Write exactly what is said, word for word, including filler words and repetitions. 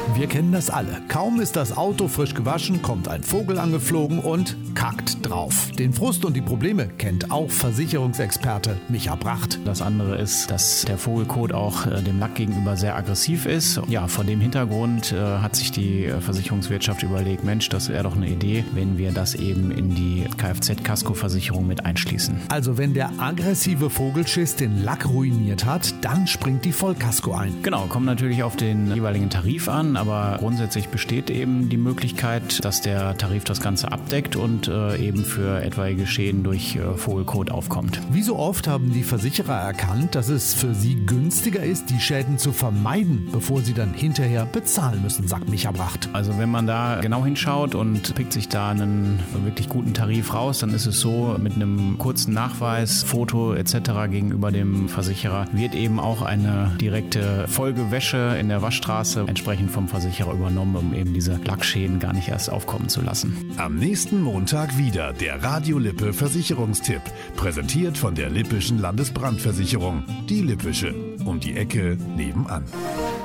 Wir kennen das alle. Kaum ist das Auto frisch gewaschen, kommt ein Vogel angeflogen und kackt drauf. Den Frust und die Probleme kennt auch Versicherungsexperte Micha Bracht. Das andere ist, dass der Vogelkot auch äh, dem Lack gegenüber sehr aggressiv ist. Ja, vor dem Hintergrund äh, hat sich die äh, Versicherungswirtschaft überlegt, Mensch, das wäre doch eine Idee, wenn wir das eben in die Kfz-Kaskoversicherung mit einschließen. Also wenn der aggressive Vogelschiss den Lack ruiniert hat, dann springt die Vollkasko ein. Genau, kommt natürlich auf den jeweiligen Tarif an, aber grundsätzlich besteht eben die Möglichkeit, dass der Tarif das Ganze abdeckt und äh, eben für etwaige Schäden durch äh, Vogelkot aufkommt. Wie so oft haben die Versicherer erkannt, dass es für sie günstiger ist, die Schäden zu vermeiden, bevor sie dann hinterher bezahlen müssen, sagt Micha Bracht. Also wenn man da genau hinschaut und pickt sich da einen wirklich guten Tarif raus, dann ist es so, mit einem kurzen Nachweis, Foto et cetera gegenüber dem Versicherer wird eben auch eine direkte Folgewäsche in der Waschstraße entsprechend vom Versicherer übernommen, um eben diese Lackschäden gar nicht erst aufkommen zu lassen. Am nächsten Montag wieder der Radio Lippe Versicherungstipp, präsentiert von der Lippischen Landesbrandversicherung. Die Lippische, um die Ecke nebenan.